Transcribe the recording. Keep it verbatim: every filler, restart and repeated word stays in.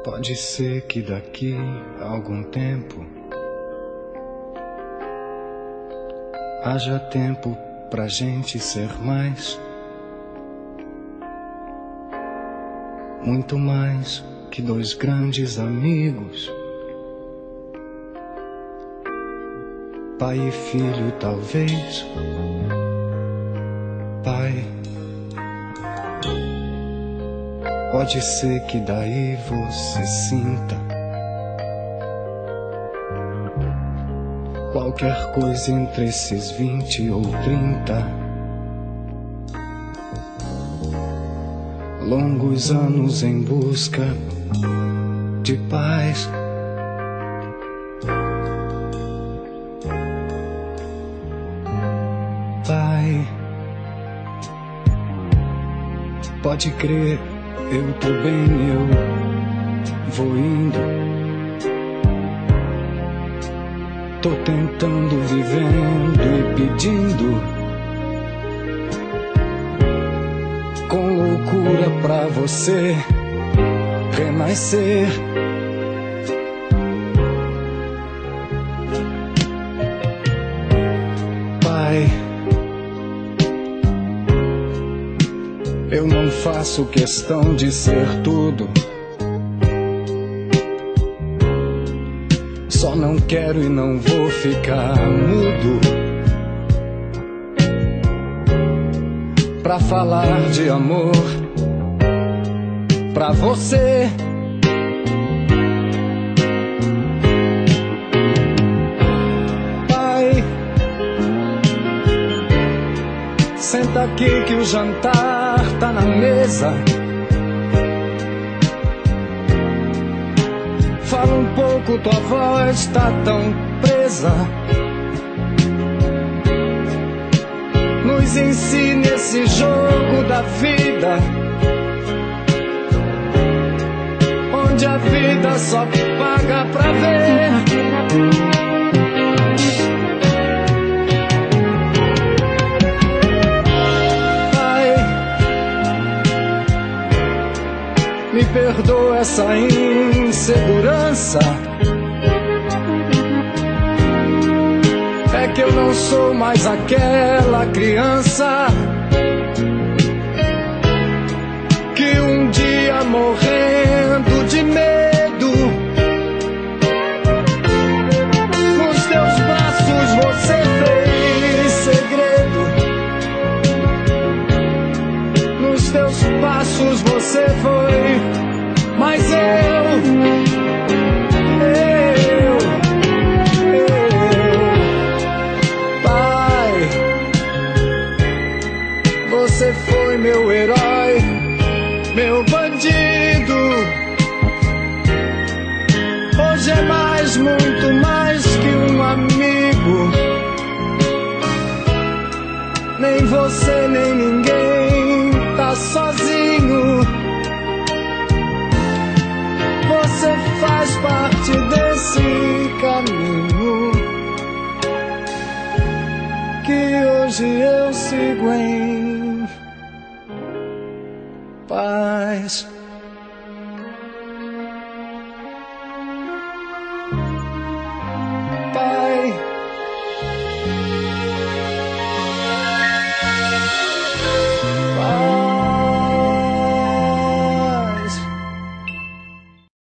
Pode ser que daqui a algum tempo haja tempo pra gente ser mais, muito mais que dois grandes amigos, pai e filho talvez. Pai, pode ser que daí você sinta qualquer coisa entre esses vinte ou trinta longos anos em busca de paz. Pai, pode crer, eu tô bem, eu vou indo. Tô tentando, vivendo e pedindo com loucura pra você renascer. Pai, eu não faço questão de ser tudo, só não quero e não vou ficar mudo pra falar de amor pra você. Pai, senta aqui que o jantar tá na mesa. Fala um pouco, tua voz tá tão presa. Nos ensine esse jogo da vida, onde a vida só paga pra ver. Pai, me perdoa essa insegurança, é que eu não sou mais aquela criança que um dia morrendo de medo nos teus braços você fez segredo, nos teus passos você foi, mas eu Você foi meu herói, meu bandido. Hoje é mais, muito mais que um amigo. Nem você, nem ninguém tá sozinho. Você faz parte desse caminho que hoje eu sigo em paz.